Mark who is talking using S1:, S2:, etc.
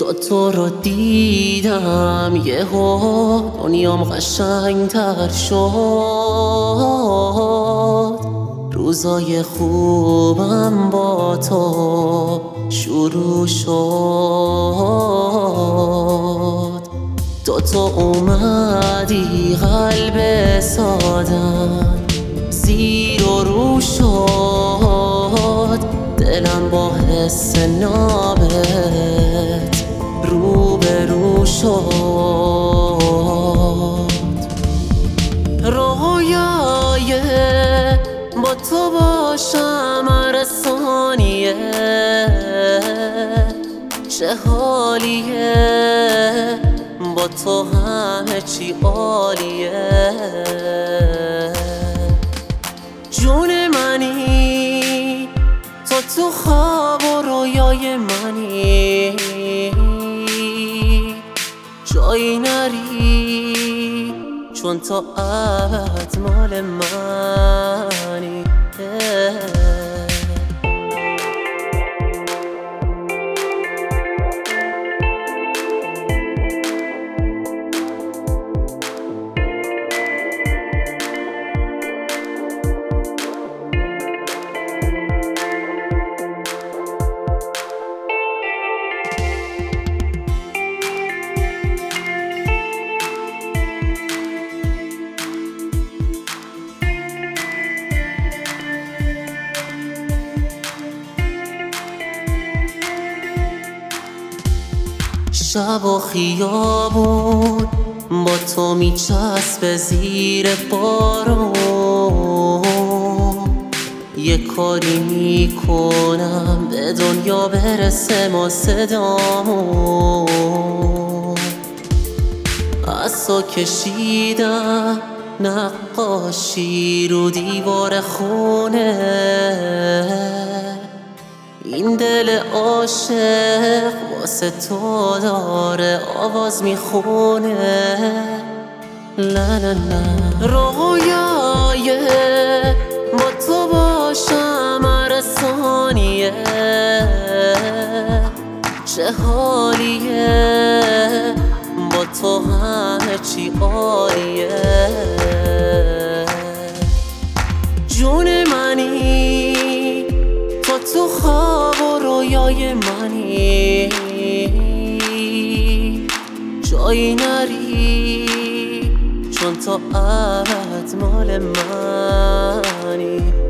S1: تو رو دیدم یهو دنیام قشنگ‌تر شد، روزای خوبم با تو شروع شد. تو اومدی قلب سادم زیر و رو شد، دلم با حس نابت رو به رو شد. رویای با تو باشم هر ثانیه، چه حالیه با تو همه چی عالیه. جون منی تو خواب و رویای منی، جایی نری چون تا ابد مال منی. شب و خیابون با تو میچسبه زیر بارون، یه کاری میکنم به دنیا برسه ما صدامون. از تو کشیدم نقاشی رو دیوار خونه، این دل عاشق واسه تو داره آواز میخونه. لا لا لا رویای با تو باشم هر ثانیه، چه حالیه با تو همه چی عالیه. جون منی تو خواب و رویای منی، جایی نری چون تا ابد مال منی.